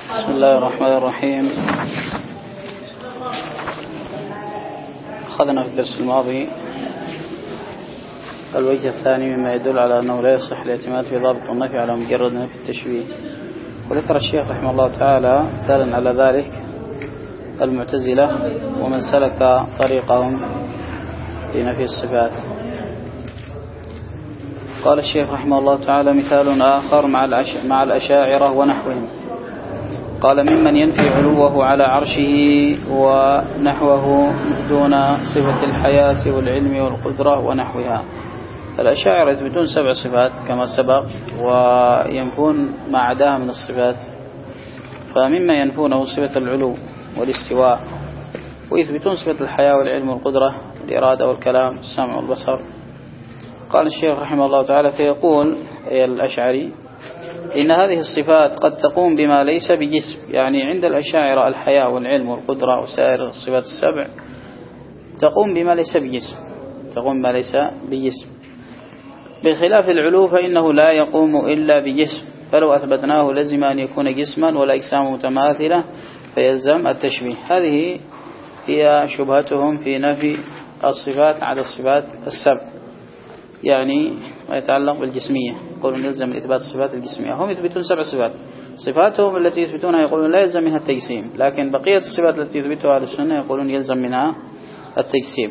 بسم الله الرحمن الرحيم. أخذنا في الدرس الماضي الوجه الثاني مما يدل على أنه لا يصح الاعتماد في ضابط النفي على مجرد نفي التشبيه. وذكر الشيخ رحمه الله تعالى مثالا على ذلك المعتزلة ومن سلك طريقهم في نفي الصفات. قال الشيخ رحمه الله تعالى مثال آخر مع الأشاعرة ونحوهم. قال ممن ينفي علوه على عرشه ونحوه دون صفة الحياة والعلم والقدرة ونحوها. الأشاعرة يثبتون 7 صفات كما سبق وينفون ما عداها من الصفات، فمما ينفونه صفة العلو والاستواء، ويثبتون صفة الحياة والعلم والقدرة والإرادة والكلام والسمع والبصر. قال الشيخ رحمه الله تعالى فيقول الأشعري إن هذه الصفات قد تقوم بما ليس بجسم، يعني عند الأشاعرة الحياة والعلم والقدرة وسائر الصفات السبع تقوم بما ليس بجسم، بخلاف العلو فإنه لا يقوم إلا بجسم، فلو أثبتناه لزم أن يكون جسما ولا أجسام متماثلة فيلزم التشبيه. هذه هي شبهتهم في نفي الصفات على الصفات السبع، يعني ما يتعلق بالجسمية، يقولون يلزم إثبات الصفات الجسمية. هم يثبتون 7 صفات، صفاتهم التي يثبتونها يقولون لا يلزم منها التجسيم، لكن بقية الصفات التي يثبتها أهل السنة يقولون يلزم منها التجسيم.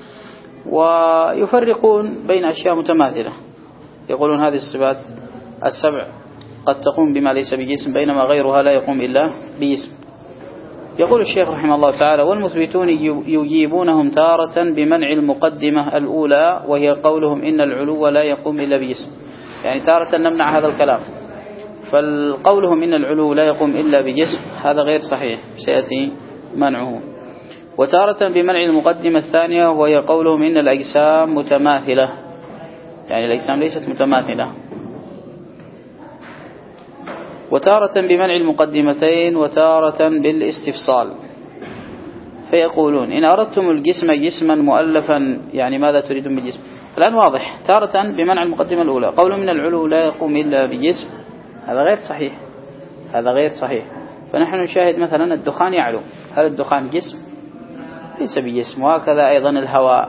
ويفرقون بين أشياء متماثلة، يقولون هذه الصفات السبع قد تقوم بما ليس بجسم بينما غيرها لا يقوم إلا بجسم. يقول الشيخ رحمه الله تعالى والمثبتون يجيبونهم تارة بمنع المقدمة الأولى وهي قولهم إن العلو لا يقوم إلا بجسم، يعني تارة نمنع هذا الكلام، فقولهم إن العلو لا يقوم إلا بجسم هذا غير صحيح سيأتي منعه. وتارة بمنع المقدمة الثانية وهي قولهم إن الأجسام متماثلة، يعني الأجسام ليست متماثلة. وتارة بمنع المقدمتين وتارة بالاستفصال، فيقولون إن أردتم الجسم جسما مؤلفا، يعني ماذا تريدون بالجسم؟ الآن واضح، تارة بمنع المقدمة الأولى قولوا من العلو لا يقوم إلا بجسم، هذا غير صحيح. فنحن نشاهد مثلا الدخان يعلو، هل الدخان جسم؟ ليس بجسم، وهكذا أيضا الهواء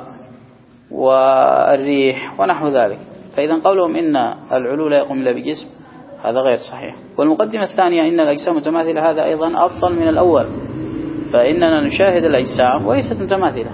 والريح ونحو ذلك. فإذا قولهم إن العلو لا يقوم إلا بجسم هذا غير صحيح. والمقدمة الثانية إن الأجسام متماثلة هذا أيضا أبطل من الأول، فإننا نشاهد الأجسام وليست متماثلة،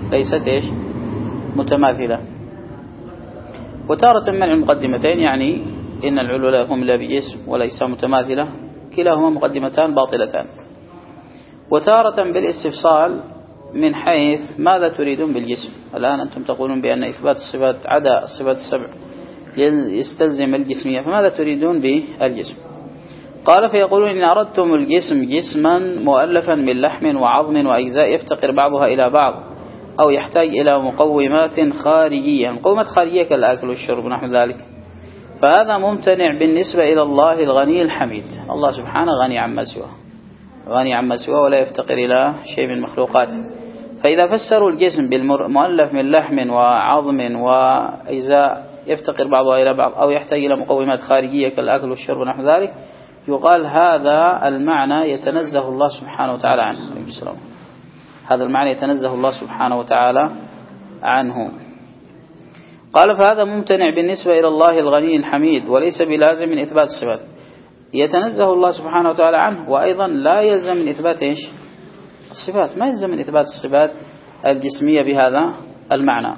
متماثلة. وتارة منع المقدمتين يعني إن العلو لا يقوم إلا بجسم والأجسام متماثلة، كلاهما مقدمتان باطلتان. وتارة بالاستفصال من حيث ماذا تريدون بالجسم. الآن أنتم تقولون بأن إثبات الصفات عدا الصفات السبع يستلزم الجسمية، فماذا تريدون بالجسم؟ قال فيقولون إن أردتم الجسم جسما مؤلفا من لحم وعظم وأجزاء يفتقر بعضها إلى بعض أو يحتاج إلى مقومات خارجية، مقومات خارجية كالأكل والشرب ونحو ذلك، فهذا ممتنع بالنسبة إلى الله الغني الحميد. الله سبحانه غني عما سواه ولا يفتقر إلى شيء من مخلوقاته. فإذا فسروا الجسم بالمؤلف من لحم وعظم وأجزاء يفتقر بعضها إلى بعض أو يحتاج إلى مقومات خارجية كالأكل والشرب ونحو ذلك، يقال هذا المعنى يتنزه الله سبحانه وتعالى عنه. هذا المعنى يتنزه الله سبحانه وتعالى عنه. قال فهذا ممتنع بالنسبة إلى الله الغني الحميد وليس بلازم من إثبات الصفات، يتنزه الله سبحانه وتعالى عنه، وأيضا لا يلزم من إثبات الصفات، ما يلزم من إثبات الصفات الجسمية بهذا المعنى.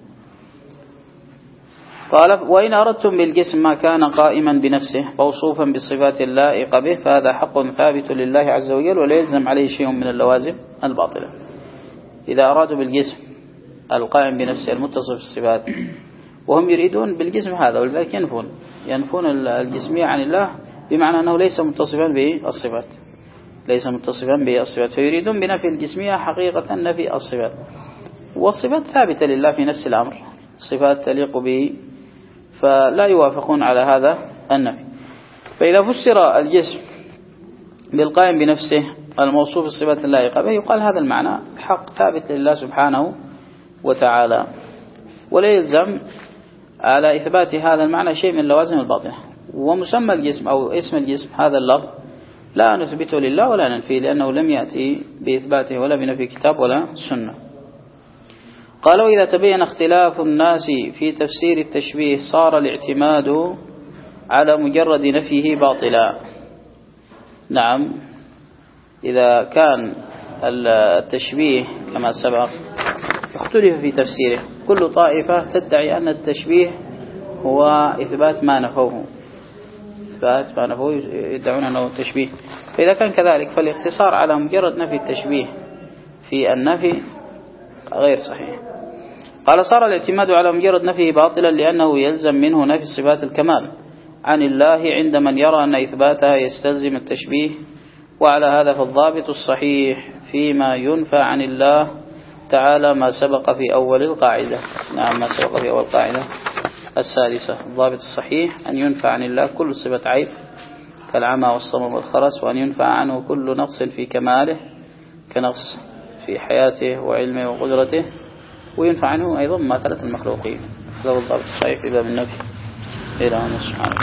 قال وإن أردتم بالجسم ما كان قائما بنفسه موصوفا بالصفات اللائقة به فهذا حق ثابت لله عز وجل ولا يلزم عليه شيء من اللوازم الباطلة. إذا أرادوا بالجسم القائم بنفسه المتصف بالصفات وهم يريدون بالجسم هذا، ولذلك ينفون الجسمية عن الله، بمعنى أنه ليس متصفا بالصفات، فيريدون بنفي الجسمية حقيقة نفي الصفات. والصفات ثابتة لله في نفس الأمر، صفات تليق به، فلا يوافقون على هذا النفي. فإذا فسر الجسم بالقائم بنفسه الموصوف بالصفات اللائقة به يقال هذا المعنى حق ثابت لله سبحانه وتعالى، ولا يلزم على إثبات هذا المعنى شيء من اللوازم الباطنة. ومسمى الجسم أو اسم الجسم هذا اللفظ لا نثبته لله ولا ننفيه، لأنه لم يأتي بإثباته ولا بنفي كتاب ولا سنة. قالوا إذا تبين اختلاف الناس في تفسير التشبيه صار الاعتماد على مجرد نفيه باطلا. نعم، إذا كان التشبيه كما سبق اختلف في تفسيره، كل طائفة تدعي أن التشبيه هو إثبات ما نفوه، يدعون أنه تشبيه. فإذا كان كذلك فالاقتصار على مجرد نفي التشبيه في النفي غير صحيح. قال صار الاعتماد على مجرد نفيه باطلا لأنه يلزم منه نفي صفات الكمال عن الله عند من يرى أن إثباتها يستلزم التشبيه. وعلى هذا فالضابط الصحيح فيما ينفى عن الله تعالى ما سبق في أول القاعدة. نعم، ما سبق في أول القاعدة السادسة. الضابط الصحيح أن ينفى عن الله كل صفة عيب كالعمى والصمم والخرس، وأن ينفى عنه كل نقص في كماله كنقص في حياته وعلمه وقدرته، وينفع عنه أيضا مماثلة المخلوقين. هذا هو الضابط الصحيح في باب النفي. إلى أن سبحانه.